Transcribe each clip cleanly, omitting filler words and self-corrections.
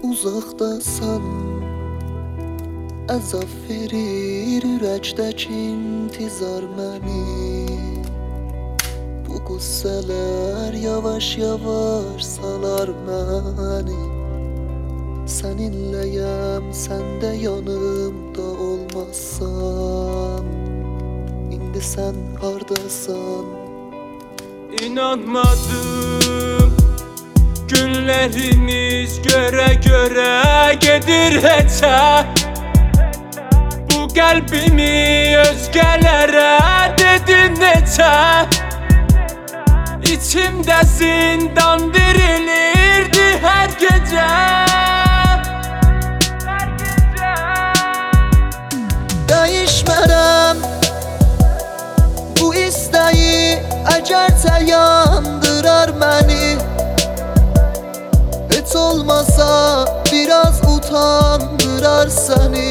uzaqdasan, əzab verir ürəkdəki intizar məni. Bu qüssələr yavaş yavaş salar məni. Səninləyəm, sən də yanımda olmazsan. İndi sən hardasan? İnanmadım, günlerimiz göre göre gedir heçə. Bu qəlbimi özgələrə dedin neçə. İçimdə zindan dirilirdi hər gecə. Dəyişmərəm bu istəyi, əgərcə yandırar məni. Heç olmasa biraz utandırar səni.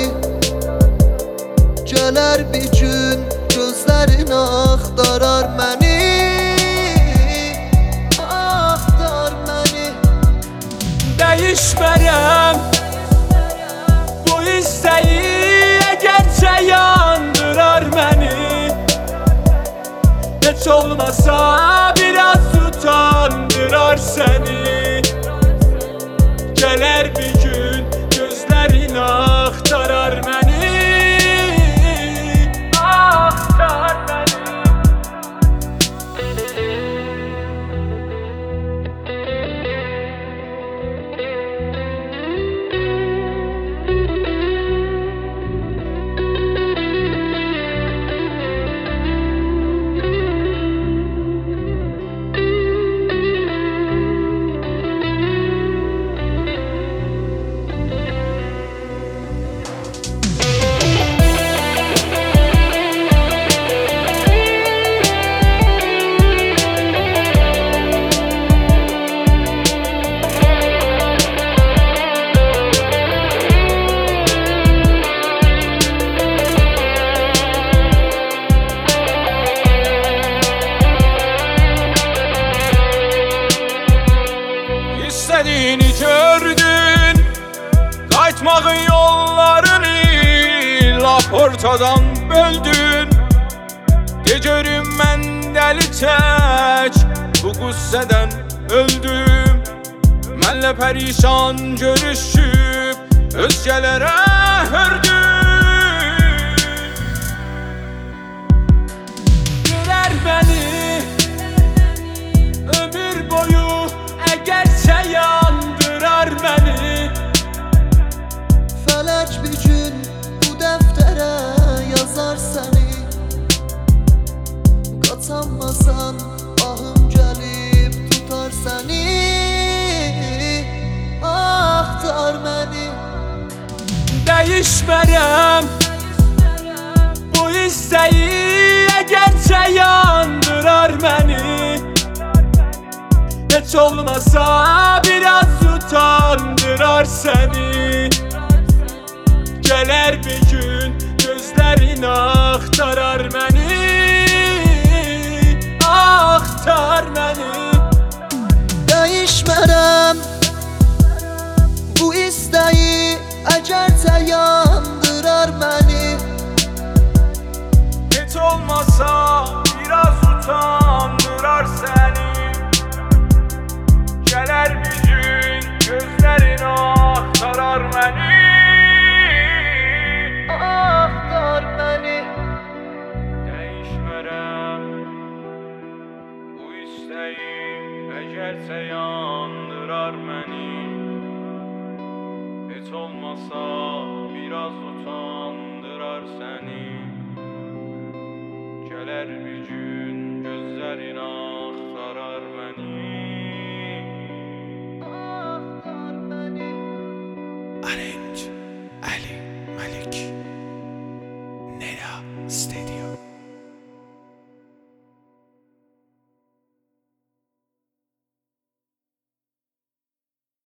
Gələr bir gün gözlərin axtarar məni. Axtar məni. Dəyişmərəm bu istəyi, əgərcə yandırar məni. Heç olmasa biraz utandırar səni. Gələr bir gün gözlərin axtarar məni. Axtar məni. İstediğini gördün, qayıtmağın yollarını lap ortadan böldün. De görüm mən dəli tək bu qüssədən öldüm. Mənlə pərişan görüşüb özgələrə hördün. Görər məni ömür boyu, əgərcə yandırar məni. Fələk bir gün bu dəftərə yazar səni. Qaçanmasan ahım gəlib tutar səni. Axtar məni. Dəyişmərəm bu istəyi, əgərcə yandırar məni. Heç olmasa biraz utandırar səni. Gələr bir gün gözlərin axtarar məni. Axtar məni. Dəyişmərəm bu istəyi, əgərcə yandırar məni. Heç olmasa biraz utandırar səni. Gələr bir gün gözlərin axtarar məni. Axtar məni. Dəyişmərəm bu istəyi, əgərcə yandırar məni. Heç olmasa biraz utandırar səni. Gələr bir gün gözlərin axtarar məni. Arrange Ali Malik Neda Steady.